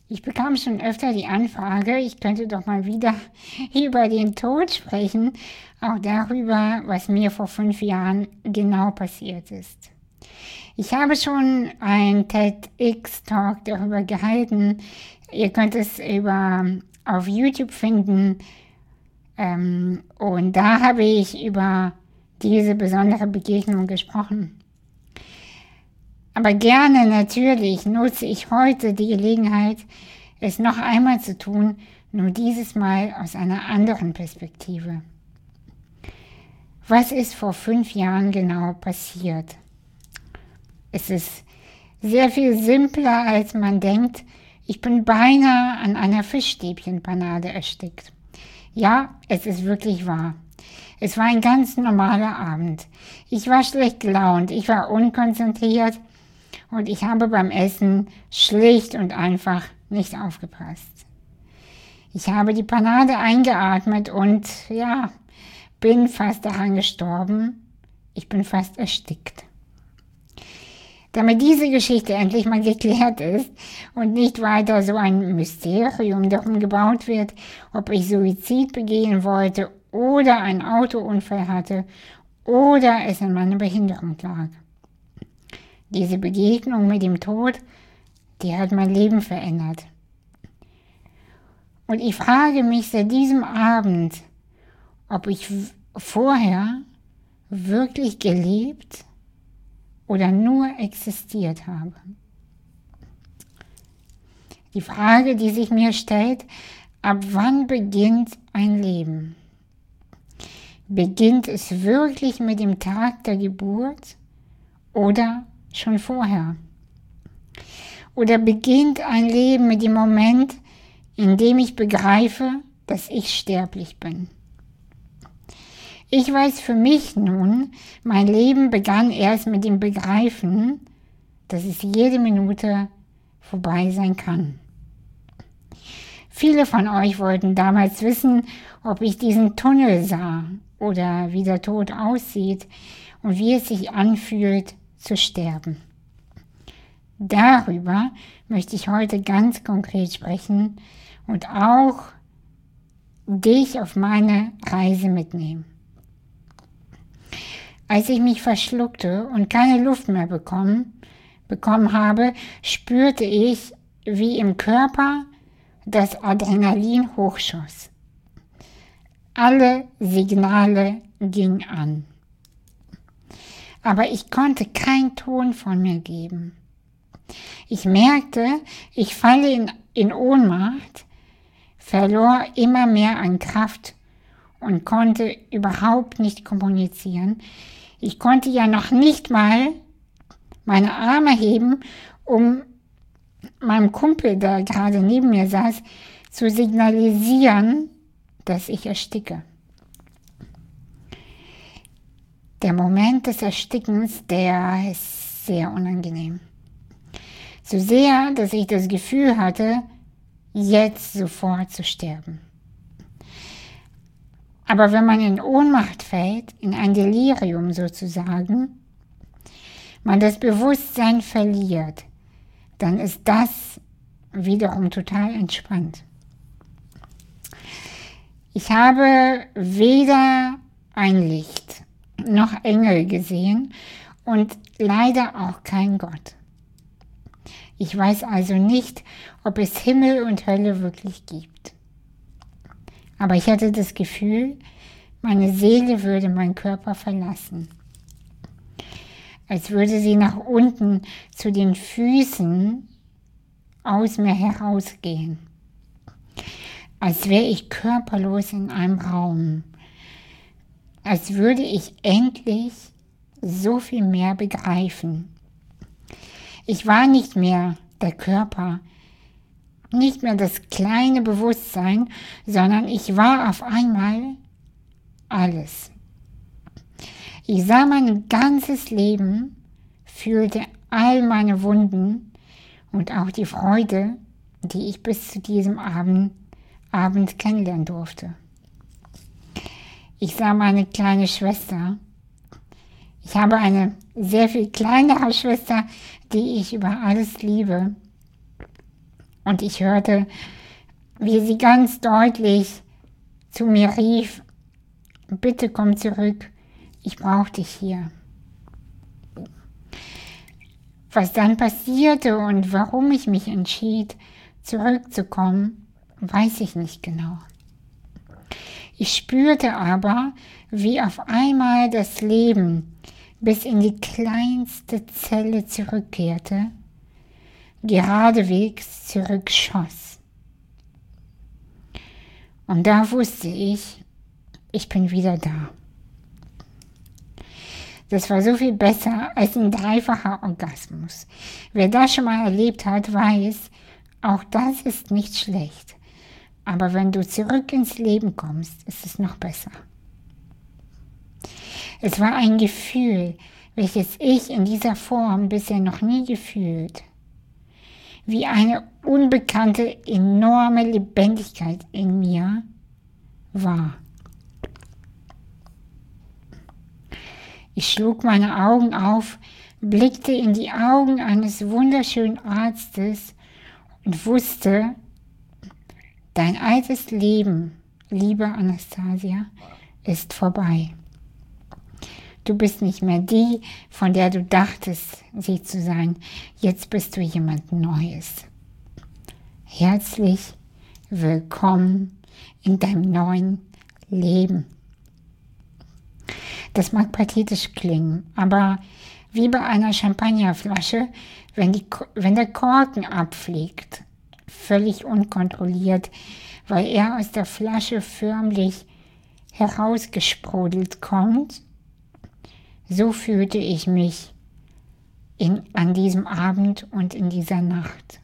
Ich bekam schon öfter die Anfrage, ich könnte doch mal wieder über den Tod sprechen, auch darüber, was mir vor 5 Jahren genau passiert ist. Ich habe schon einen TEDx-Talk darüber gehalten. Ihr könnt es auf YouTube finden. Und da habe ich über diese besondere Begegnung gesprochen. Aber gerne natürlich nutze ich heute die Gelegenheit, es noch einmal zu tun, nur dieses Mal aus einer anderen Perspektive. Was ist vor 5 Jahren genau passiert? Es ist sehr viel simpler, als man denkt. Ich bin beinahe an einer Fischstäbchenpanade erstickt. Ja, es ist wirklich wahr. Es war ein ganz normaler Abend. Ich war schlecht gelaunt, ich war unkonzentriert und ich habe beim Essen schlicht und einfach nicht aufgepasst. Ich habe die Panade eingeatmet und bin fast daran gestorben. Ich bin fast erstickt. Damit diese Geschichte endlich mal geklärt ist und nicht weiter so ein Mysterium darum gebaut wird, ob ich Suizid begehen wollte oder einen Autounfall hatte oder es an meiner Behinderung lag. Diese Begegnung mit dem Tod, die hat mein Leben verändert. Und ich frage mich seit diesem Abend, ob ich vorher wirklich gelebt oder nur existiert habe. Die Frage, die sich mir stellt, ab wann beginnt ein Leben? Beginnt es wirklich mit dem Tag der Geburt oder schon vorher? Oder beginnt ein Leben mit dem Moment, in dem ich begreife, dass ich sterblich bin? Ich weiß für mich nun, mein Leben begann erst mit dem Begreifen, dass es jede Minute vorbei sein kann. Viele von euch wollten damals wissen, ob ich diesen Tunnel sah oder wie der Tod aussieht und wie es sich anfühlt, zu sterben. Darüber möchte ich heute ganz konkret sprechen und auch dich auf meine Reise mitnehmen. Als ich mich verschluckte und keine Luft mehr bekommen habe, spürte ich, wie im Körper das Adrenalin hochschoss. Alle Signale gingen an. Aber ich konnte keinen Ton von mir geben. Ich merkte, ich falle in Ohnmacht, verlor immer mehr an Kraft und konnte überhaupt nicht kommunizieren. Ich konnte ja noch nicht mal meine Arme heben, um meinem Kumpel, der gerade neben mir saß, zu signalisieren, dass ich ersticke. Der Moment des Erstickens, der ist sehr unangenehm. So sehr, dass ich das Gefühl hatte, jetzt sofort zu sterben. Aber wenn man in Ohnmacht fällt, in ein Delirium sozusagen, man das Bewusstsein verliert, dann ist das wiederum total entspannt. Ich habe weder ein Licht noch Engel gesehen und leider auch kein Gott. Ich weiß also nicht, ob es Himmel und Hölle wirklich gibt. Aber ich hatte das Gefühl, meine Seele würde meinen Körper verlassen. Als würde sie nach unten zu den Füßen aus mir herausgehen. Als wäre ich körperlos in einem Raum. Als würde ich endlich so viel mehr begreifen. Ich war nicht mehr der Körper, nicht mehr das kleine Bewusstsein, sondern ich war auf einmal alles. Ich sah mein ganzes Leben, fühlte all meine Wunden und auch die Freude, die ich bis zu diesem Abend kennenlernen durfte. Ich sah meine kleine Schwester. Ich habe eine sehr viel kleinere Schwester, die ich über alles liebe. und ich hörte, wie sie ganz deutlich zu mir rief, bitte komm zurück, ich brauche dich hier. Was dann passierte und warum ich mich entschied, zurückzukommen, weiß ich nicht genau. Ich spürte aber, wie auf einmal das Leben bis in die kleinste Zelle zurückkehrte, geradewegs zurückschoss. Und da wusste ich, ich bin wieder da. Das war so viel besser als ein dreifacher Orgasmus. Wer das schon mal erlebt hat, weiß, auch das ist nicht schlecht. Aber wenn du zurück ins Leben kommst, ist es noch besser. Es war ein Gefühl, welches ich in dieser Form bisher noch nie gefühlt. Wie eine unbekannte, enorme Lebendigkeit in mir war. Ich schlug meine Augen auf, blickte in die Augen eines wunderschönen Arztes und wusste, dein altes Leben, liebe Anastasia, ist vorbei. Du bist nicht mehr die, von der du dachtest, sie zu sein. Jetzt bist du jemand Neues. Herzlich willkommen in deinem neuen Leben. Das mag pathetisch klingen, aber wie bei einer Champagnerflasche, wenn der Korken abfliegt, völlig unkontrolliert, weil er aus der Flasche förmlich herausgesprudelt kommt, so fühlte ich mich an diesem Abend und in dieser Nacht.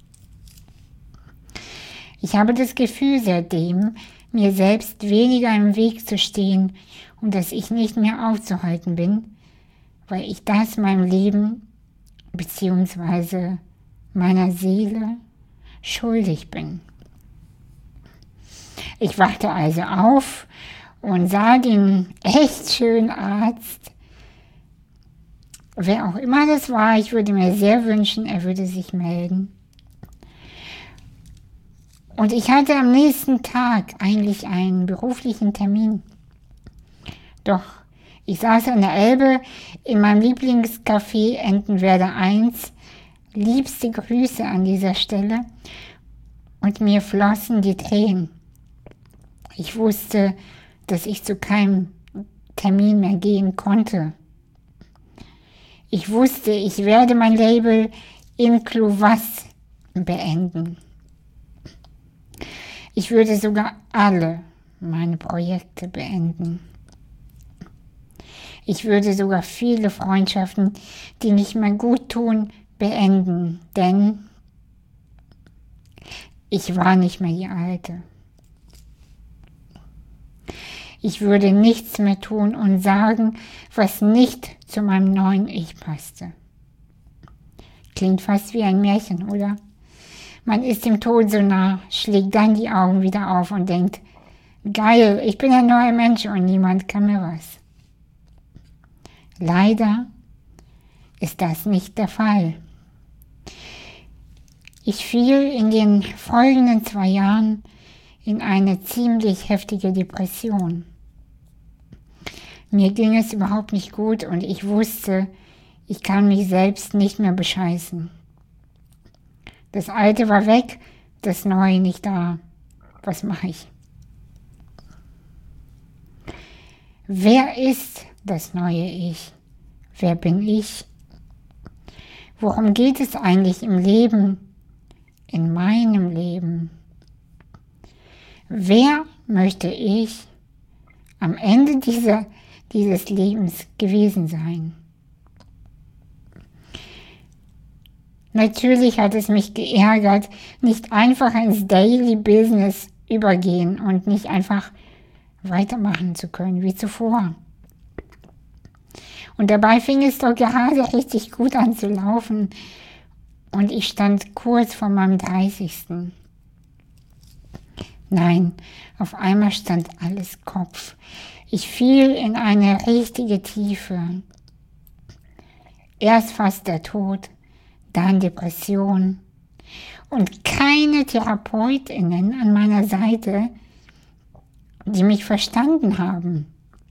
Ich habe das Gefühl seitdem, mir selbst weniger im Weg zu stehen und dass ich nicht mehr aufzuhalten bin, weil ich das meinem Leben bzw. meiner Seele schuldig bin. Ich wachte also auf und sah den echt schönen Arzt. Wer auch immer das war, ich würde mir sehr wünschen, er würde sich melden. Und ich hatte am nächsten Tag eigentlich einen beruflichen Termin. Doch ich saß an der Elbe in meinem Lieblingscafé Entenwerder 1. Liebste Grüße an dieser Stelle. Und mir flossen die Tränen. Ich wusste, dass ich zu keinem Termin mehr gehen konnte. Ich wusste, ich werde mein Label Incluvas beenden. Ich würde sogar alle meine Projekte beenden. Ich würde sogar viele Freundschaften, die nicht mehr gut tun, beenden, denn ich war nicht mehr die Alte. Ich würde nichts mehr tun und sagen, was nicht zu meinem neuen Ich passte. Klingt fast wie ein Märchen, oder? Man ist dem Tod so nah, schlägt dann die Augen wieder auf und denkt, geil, ich bin ein neuer Mensch und niemand kann mir was. Leider ist das nicht der Fall. Ich fiel in den folgenden 2 Jahren in eine ziemlich heftige Depression. Mir ging es überhaupt nicht gut und ich wusste, ich kann mich selbst nicht mehr bescheißen. Das Alte war weg, das Neue nicht da. Was mache ich? Wer ist das neue Ich? Wer bin ich? Worum geht es eigentlich im Leben? In meinem Leben? Wer möchte ich am Ende dieses Lebens gewesen sein? Natürlich hat es mich geärgert, nicht einfach ins Daily Business übergehen und nicht einfach weitermachen zu können wie zuvor. Und dabei fing es doch gerade richtig gut an zu laufen und ich stand kurz vor meinem 30. Nein, auf einmal stand alles Kopf. Ich fiel in eine richtige Tiefe. Erst fast der Tod, dann Depression. und keine TherapeutInnen an meiner Seite, die mich verstanden haben.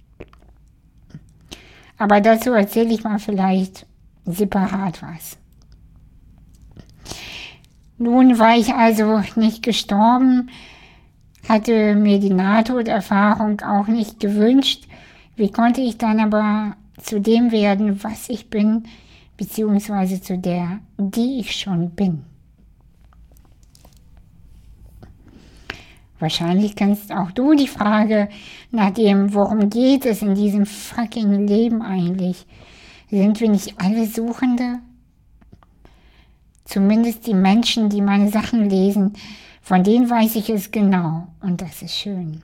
Aber dazu erzähle ich mal vielleicht separat was. Nun war ich also nicht gestorben, hatte mir die Nahtoderfahrung auch nicht gewünscht. Wie konnte ich dann aber zu dem werden, was ich bin, beziehungsweise zu der, die ich schon bin? Wahrscheinlich kennst auch du die Frage nach dem, worum geht es in diesem fucking Leben eigentlich? Sind wir nicht alle Suchende? Zumindest die Menschen, die meine Sachen lesen, von denen weiß ich es genau und das ist schön.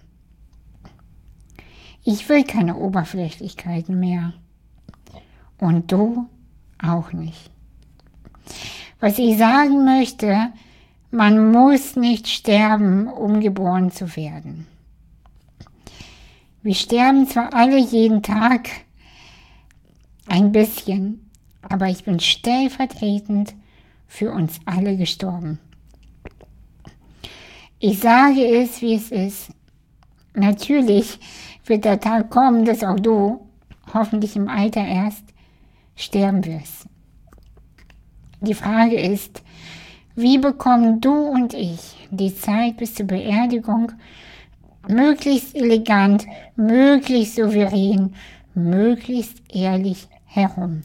Ich will keine Oberflächlichkeiten mehr. Und du auch nicht. Was ich sagen möchte, man muss nicht sterben, um geboren zu werden. Wir sterben zwar alle jeden Tag ein bisschen, aber ich bin stellvertretend für uns alle gestorben. Ich sage es, wie es ist. Natürlich wird der Tag kommen, dass auch du, hoffentlich im Alter erst, sterben wirst. Die Frage ist, wie bekommen du und ich die Zeit bis zur Beerdigung möglichst elegant, möglichst souverän, möglichst ehrlich herum?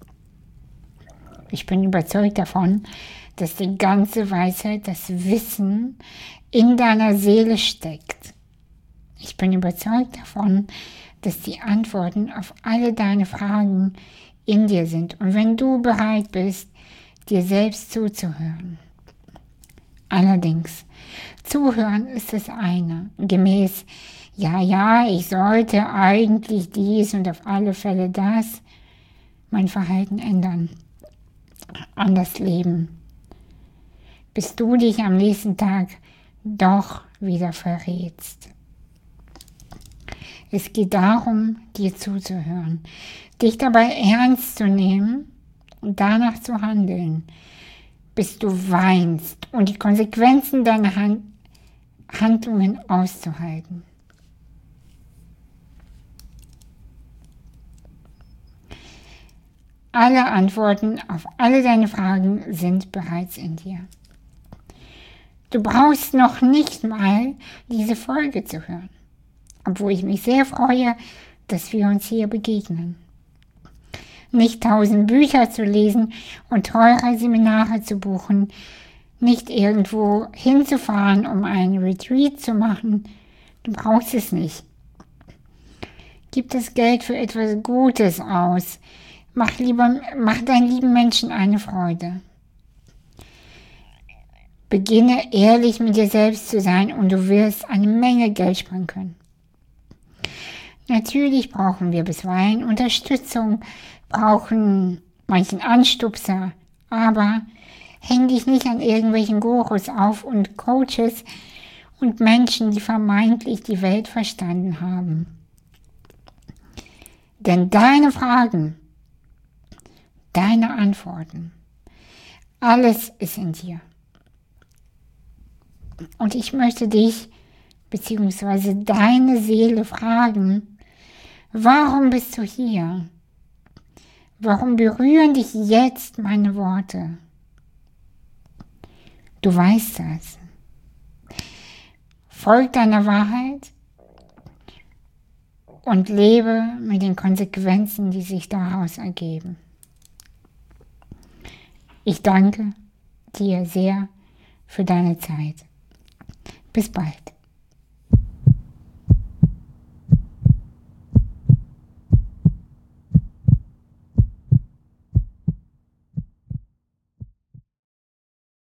Ich bin überzeugt davon, dass die ganze Weisheit, das Wissen in deiner Seele steckt. Ich bin überzeugt davon, dass die Antworten auf alle deine Fragen in dir sind. Und wenn du bereit bist, dir selbst zuzuhören. Allerdings, zuhören ist das eine. Gemäß, ja, ich sollte eigentlich dies und auf alle Fälle das, mein Verhalten ändern, anders leben, bis du dich am nächsten Tag doch wieder verrätst. Es geht darum, dir zuzuhören, dich dabei ernst zu nehmen und danach zu handeln, bis du weinst und die Konsequenzen deiner Handlungen auszuhalten. Alle Antworten auf alle deine Fragen sind bereits in dir. Du brauchst noch nicht mal diese Folge zu hören, obwohl ich mich sehr freue, dass wir uns hier begegnen. Nicht 1000 Bücher zu lesen und teure Seminare zu buchen, nicht irgendwo hinzufahren, um einen Retreat zu machen. Du brauchst es nicht. Gib das Geld für etwas Gutes aus. Mach deinen lieben Menschen eine Freude. Beginne ehrlich mit dir selbst zu sein und du wirst eine Menge Geld sparen können. Natürlich brauchen wir bisweilen Unterstützung, brauchen manchen Anstupser, aber häng dich nicht an irgendwelchen Gurus auf und Coaches und Menschen, die vermeintlich die Welt verstanden haben. Denn deine Fragen, deine Antworten, alles ist in dir. Und ich möchte dich bzw. deine Seele fragen, warum bist du hier? Warum berühren dich jetzt meine Worte? Du weißt das. Folg deiner Wahrheit und lebe mit den Konsequenzen, die sich daraus ergeben. Ich danke dir sehr für deine Zeit. Bis bald.